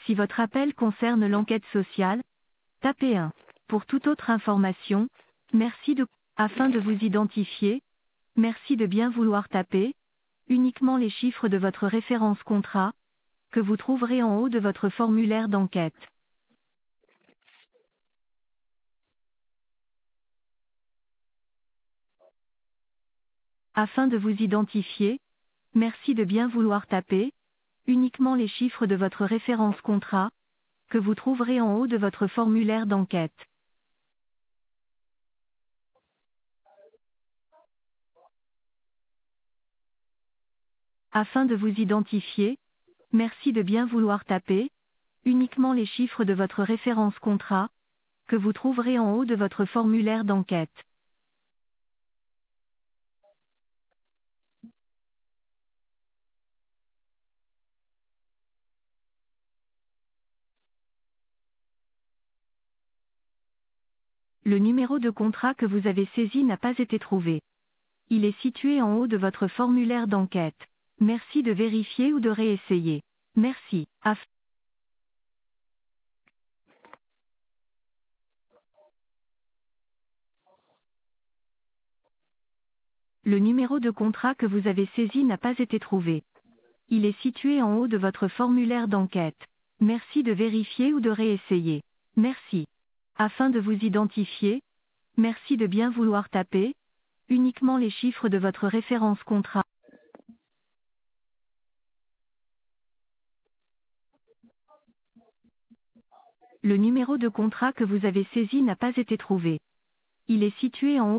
Si votre appel concerne l'enquête sociale, tapez 1. Pour toute autre information, merci de... Afin de vous identifier, merci de bien vouloir taper uniquement les chiffres de votre référence contrat, que vous trouverez en haut de votre formulaire d'enquête. Afin de vous identifier, merci de bien vouloir taper uniquement les chiffres de votre référence contrat, que vous trouverez en haut de votre formulaire d'enquête. Afin de vous identifier, merci de bien vouloir taper uniquement les chiffres de votre référence contrat, que vous trouverez en haut de votre formulaire d'enquête. Le numéro de contrat que vous avez saisi n'a pas été trouvé. Il est situé en haut de votre formulaire d'enquête. Merci de vérifier ou de réessayer. Merci. Le numéro de contrat que vous avez saisi n'a pas été trouvé. Il est situé en haut de votre formulaire d'enquête. Merci de vérifier ou de réessayer. Merci. Afin de vous identifier, merci de bien vouloir taper uniquement les chiffres de votre référence contrat. Le numéro de contrat que vous avez saisi n'a pas été trouvé. Il est situé en haut